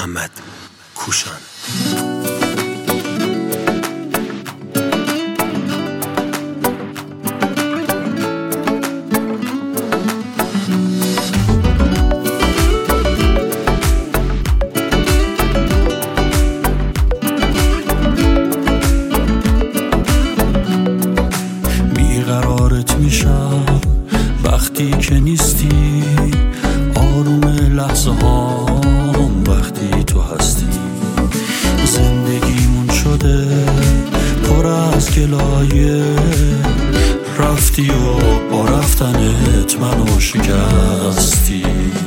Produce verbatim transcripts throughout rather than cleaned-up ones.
محمد کوشان. بیقرارت میشم وقتی که نیستی، آروم لحظه هام وقتی تو هستی. زندگیمون شده پر از گلایه، رفتی و با رفتنت منو شکستی.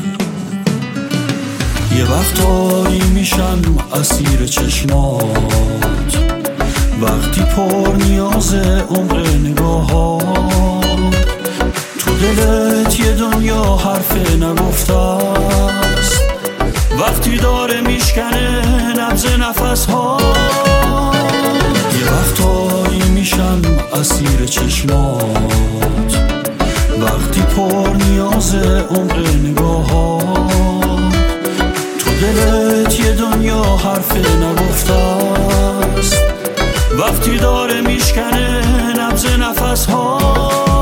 یه وقتایی میشم اسیر چشمات، وقتی پر نیاز عمر نگاهات. تو دلت یه دنیا حرف نگفته است، وقتی داره میشکنه نبض نفس ها. یه وقتایی میشم اسیر چشمات، وقتی پر نیاز عمر نگاهات. تو دلت یه دنیا حرف نگفته است، وقتی داره میشکنه نبض نفس ها.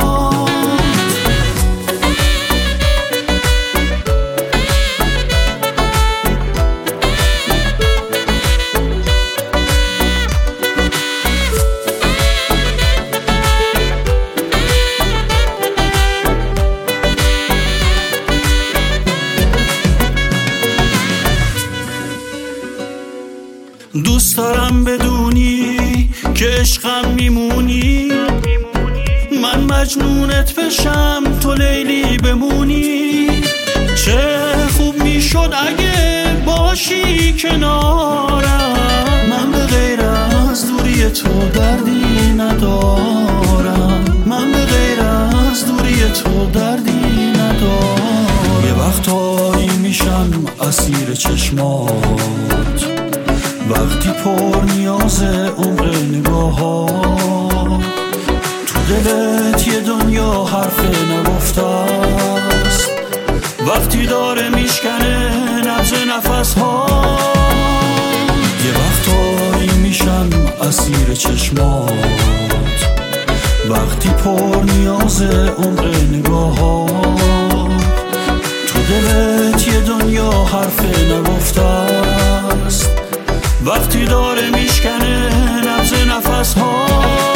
دوست دارم بدونی که عشقم میمونی، من مجنونت بشم تو لیلی بمونی. چه خوب میشد اگه باشی کنارم، من به غیر از دوری تو دردی ندارم. من به غیر از دوری تو دردی ندارم. یه وقتایی میشم اسیر چشمات، وقتی پر نیاز عمر نگاهات. تو دلت یه دنیا حرف نگفته است، وقتی داره میشکنه نبض نفس ها. یه وقتایی میشم اسیر چشمات، وقتی پر نیاز عمر نگاهات. تو دلت یه دنیا حرف نگفته است، وقتی داره میشکنه نبض نفس ها.